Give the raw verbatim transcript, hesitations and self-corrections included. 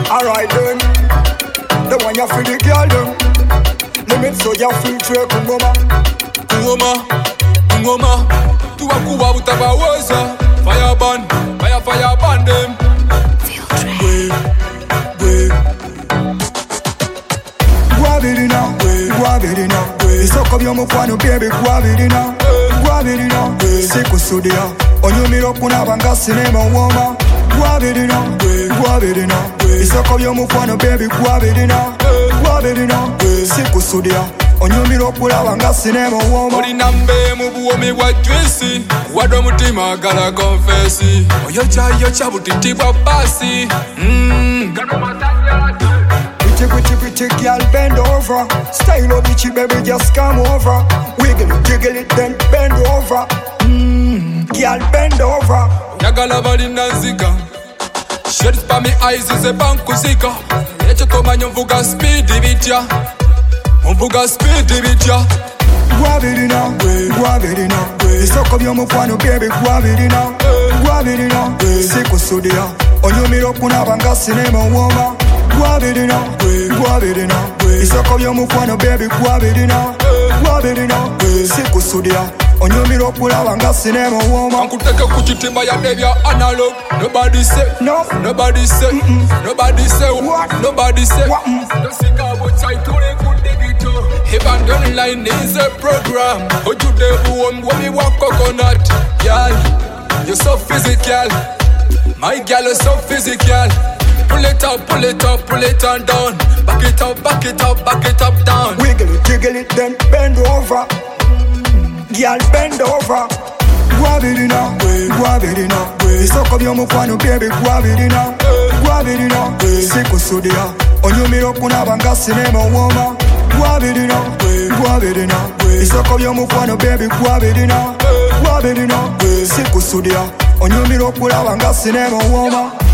Alright then, the one you feel the girl them. Limit so you feel true kungoma. Kungoma, kungoma. Tuwa kuwa utabawoza. Fire burn, fire fire burn them. Wave, wave. Guavirina, guavirina. Isoko byo mukwano baby guavirina. Guavirina, sikusudia. Onyumiro kuna banga sinema woma. Guavirina, guavirina. Isoko byo mukwano baby guavirina. Guavirina, sikusudia. Onyumiro kuna banga sinema woma. Ori nambe mubuomi wa juicy. Wado mutima gala confessi. Oyocha yocha butiti wa basi. Mmm. Pretty, pretty, pretty girl, bend over. Style of bitchy, baby, just come over. Wiggle it, jiggle it, then bend over. Mmm, girl, bend over. Yagala bali nanzika. Shades pa mi eyes is a banku zika. Echo koma nyomvuga speed bitya. Mvuga speed bitya. Guavirina, guavirina. Isoko byo mukwano baby guavirina. Guavirina, sikusudia. Onyumiro kuna banga sinema woma. Guavirina, guavirina. Isoko byo mukwano baby guavirina. Guavirina, sikusudia. Onyumiro kula banga sinema woma. Ankuteke kuchitimba ya devya analog. Nobody say, no. Nobody say, mm-mm. Nobody say, what? Nobody say, what? No sika bochai tule kundegito. Abandon line is a program. Ojude uom wami wa coconut. Girl, you're so physical. My girl is so physical. Pull it up, pull it up, pull it on down. Back it up, back it up, back it up down. Wiggle it, jiggle it, then bend over. Girl, bend over. Guavirina, guavirina. Isoko byo mukwano baby guavirina. Guavirina, sikusudia. Onyumiro kuna banga sinema woma. Guavirina, guavirina. Isoko byo mukwano baby guavirina. Guavirina, sikusudia. Onyumiro kula banga sinema woma.